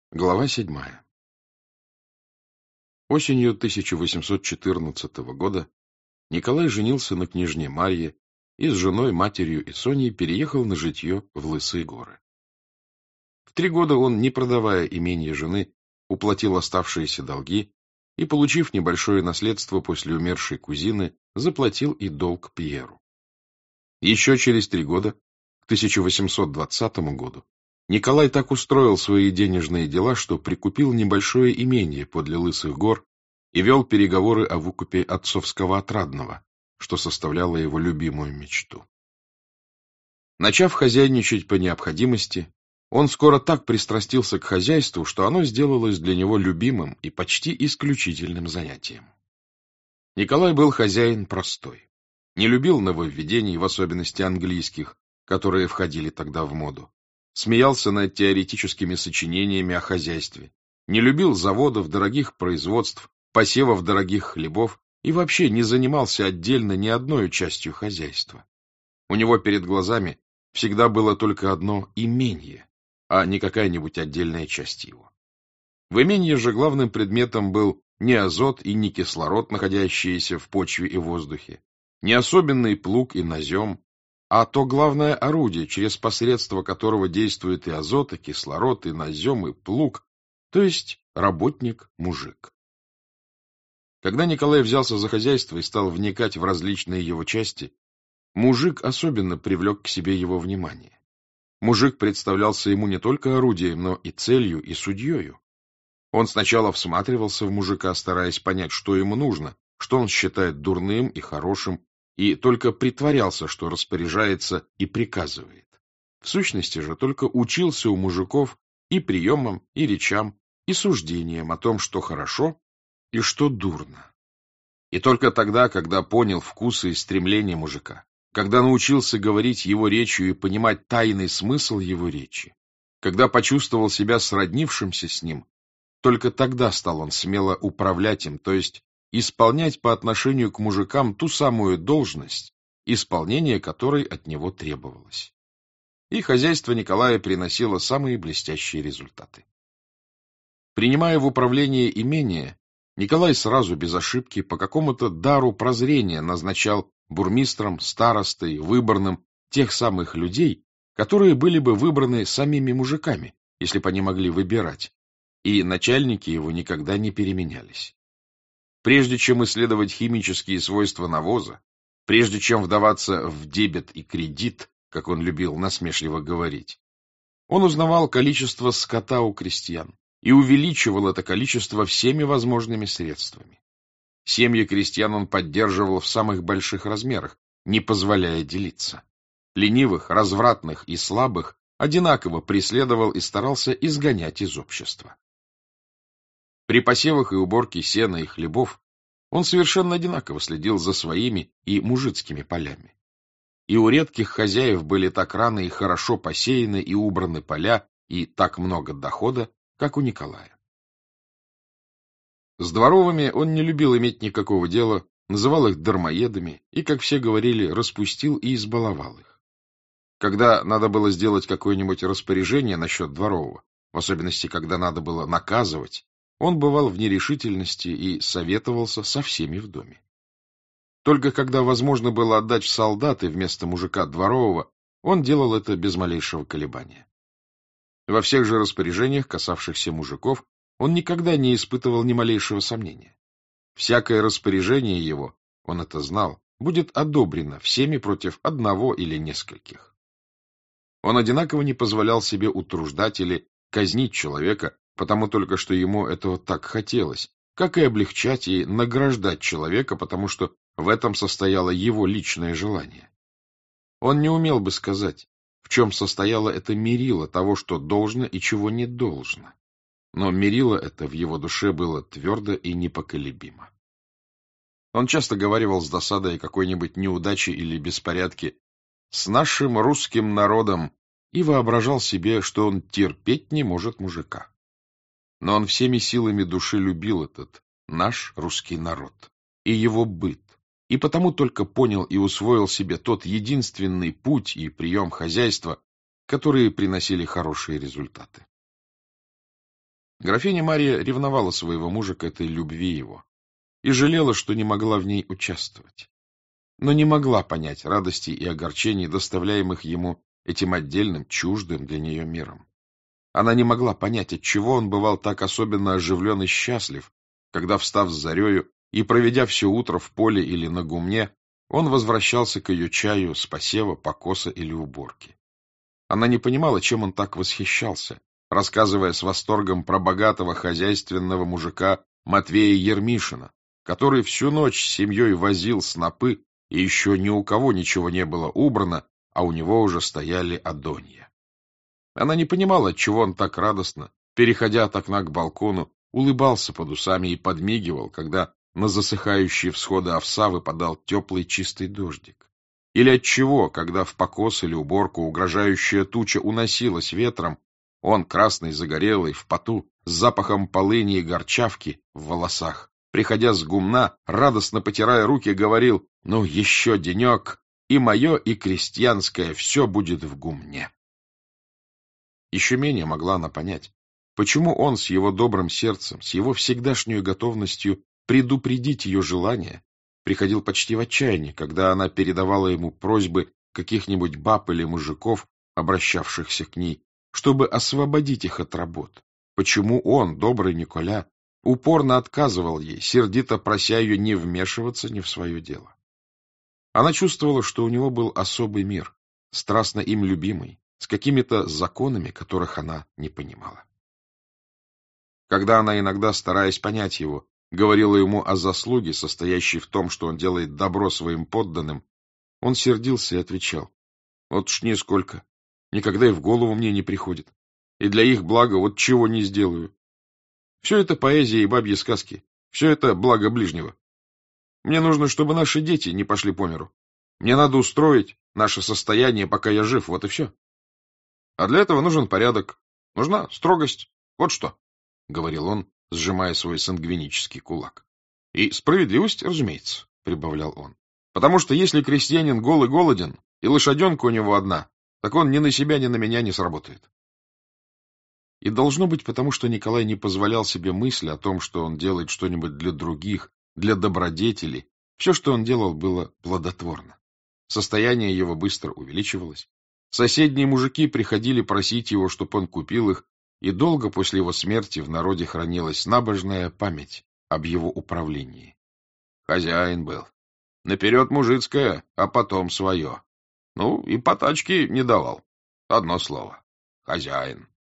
Глава 7. Осенью 1814 года Николай женился на княжне Марье и с женой, матерью и Соней переехал на житье в Лысые горы. В 3 года он, не продавая имение жены, уплатил оставшиеся долги и, получив небольшое наследство после умершей кузины, заплатил и долг Пьеру. Еще через 3 года, к 1820 году, Николай так устроил свои денежные дела, что прикупил небольшое имение подле Лысых гор и вел переговоры о выкупе отцовского отрадного, что составляло его любимую мечту. Начав хозяйничать по необходимости, он скоро так пристрастился к хозяйству, что оно сделалось для него любимым и почти исключительным занятием. Николай был хозяин простой, не любил нововведений, в особенности английских, которые входили тогда в моду. Смеялся над теоретическими сочинениями о хозяйстве, не любил заводов, дорогих производств, посевов дорогих хлебов и вообще не занимался отдельно ни одной частью хозяйства. У него перед глазами всегда было только одно имение, а не какая-нибудь отдельная часть его. В имении же главным предметом был не азот и не кислород, находящиеся в почве и воздухе, не особенный плуг и назем, а то главное орудие, через посредство которого действует и азот, и кислород, и назем, и плуг, то есть работник-мужик. Когда Николай взялся за хозяйство и стал вникать в различные его части, мужик особенно привлек к себе его внимание. Мужик представлялся ему не только орудием, но и целью, и судьею. Он сначала всматривался в мужика, стараясь понять, что ему нужно, что он считает дурным и хорошим, и только притворялся, что распоряжается и приказывает. В сущности же только учился у мужиков и приемам, и речам, и суждениям о том, что хорошо и что дурно. И только тогда, когда понял вкусы и стремления мужика, когда научился говорить его речью и понимать тайный смысл его речи, когда почувствовал себя сроднившимся с ним, только тогда стал он смело управлять им, то есть исполнять по отношению к мужикам ту самую должность, исполнение которой от него требовалось. И хозяйство Николая приносило самые блестящие результаты. Принимая в управление имение, Николай сразу без ошибки по какому-то дару прозрения назначал бурмистром, старостой, выборным тех самых людей, которые были бы выбраны самими мужиками, если бы они могли выбирать, и начальники его никогда не переменялись. Прежде чем исследовать химические свойства навоза, прежде чем вдаваться в дебет и кредит, как он любил насмешливо говорить, он узнавал количество скота у крестьян и увеличивал это количество всеми возможными средствами. Семьи крестьян он поддерживал в самых больших размерах, не позволяя делиться. Ленивых, развратных и слабых одинаково преследовал и старался изгонять из общества. При посевах и уборке сена и хлебов он совершенно одинаково следил за своими и мужицкими полями. И у редких хозяев были так рано и хорошо посеяны и убраны поля, и так много дохода, как у Николая. С дворовыми он не любил иметь никакого дела, называл их дармоедами и, как все говорили, распустил и избаловал их. Когда надо было сделать какое-нибудь распоряжение насчет дворового, в особенности, когда надо было наказывать, он бывал в нерешительности и советовался со всеми в доме. Только когда возможно было отдать в солдаты вместо мужика дворового, он делал это без малейшего колебания. Во всех же распоряжениях, касавшихся мужиков, он никогда не испытывал ни малейшего сомнения. Всякое распоряжение его, он это знал, будет одобрено всеми против одного или нескольких. Он одинаково не позволял себе утруждать или казнить человека, потому только что ему этого так хотелось, как и облегчать и награждать человека, потому что в этом состояло его личное желание. Он не умел бы сказать, в чем состояло это мерило того, что должно и чего не должно, но мерило это в его душе было твердо и непоколебимо. Он часто говаривал с досадой о какой-нибудь неудаче или беспорядке «с нашим русским народом» и воображал себе, что он терпеть не может мужика. Но он всеми силами души любил этот наш русский народ и его быт, и потому только понял и усвоил себе тот единственный путь и прием хозяйства, которые приносили хорошие результаты. Графиня Мария ревновала своего мужа к этой любви его и жалела, что не могла в ней участвовать, но не могла понять радости и огорчений, доставляемых ему этим отдельным, чуждым для нее миром. Она не могла понять, отчего он бывал так особенно оживлен и счастлив, когда, встав с зарею и проведя все утро в поле или на гумне, он возвращался к ее чаю с посева, покоса или уборки. Она не понимала, чем он так восхищался, рассказывая с восторгом про богатого хозяйственного мужика Матвея Ермишина, который всю ночь с семьей возил снопы, и еще ни у кого ничего не было убрано, а у него уже стояли адонья. Она не понимала, отчего он так радостно, переходя от окна к балкону, улыбался под усами и подмигивал, когда на засыхающие всходы овса выпадал теплый чистый дождик. Или отчего, когда в покос или уборку угрожающая туча уносилась ветром, он, красный, загорелый, в поту, с запахом полыни и горчавки в волосах, приходя с гумна, радостно потирая руки, говорил: «Ну, еще денек, и мое, и крестьянское все будет в гумне». Еще менее могла она понять, почему он с его добрым сердцем, с его всегдашней готовностью предупредить ее желания, приходил почти в отчаяние, когда она передавала ему просьбы каких-нибудь баб или мужиков, обращавшихся к ней, чтобы освободить их от работ. Почему он, добрый Николя, упорно отказывал ей, сердито прося ее не вмешиваться ни в свое дело. Она чувствовала, что у него был особый мир, страстно им любимый, с какими-то законами, которых она не понимала. Когда она иногда, стараясь понять его, говорила ему о заслуге, состоящей в том, что он делает добро своим подданным, он сердился и отвечал: «Вот уж нисколько, никогда и в голову мне не приходит, и для их блага вот чего не сделаю. Все это поэзия и бабьи сказки, все это благо ближнего. Мне нужно, чтобы наши дети не пошли по миру. Мне надо устроить наше состояние, пока я жив, вот и все. А для этого нужен порядок, нужна строгость, вот что», — говорил он, сжимая свой сангвинический кулак. «И справедливость, разумеется», — прибавлял он. «Потому что если крестьянин гол и голоден, и лошаденка у него одна, так он ни на себя, ни на меня не сработает». И должно быть потому, что Николай не позволял себе мысли о том, что он делает что-нибудь для других, для добродетели. Все, что он делал, было плодотворно. Состояние его быстро увеличивалось. Соседние мужики приходили просить его, чтоб он купил их, и долго после его смерти в народе хранилась набожная память об его управлении. Хозяин был. Наперед мужицкое, а потом свое. Ну, и потачки не давал. Одно слово. Хозяин.